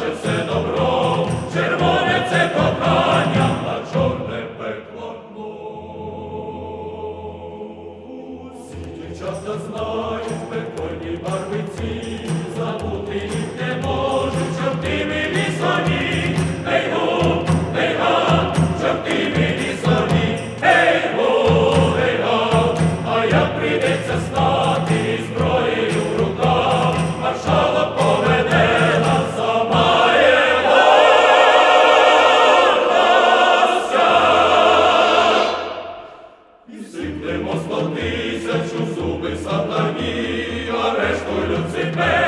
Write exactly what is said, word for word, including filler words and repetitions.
наше все добро, червоне це кохання, а чорне пекло дно. Всі дівчата знають пекольні барвиці, забути їх не можуть чортові лісові. Ей го, ей га, чортові лісові, ей го, ей га, а як прийдеться стати зброєю в руках, маршалок поведе нас сама його ласка. І сиплемо сто тисячу зуби сатані, а решту Люцифер.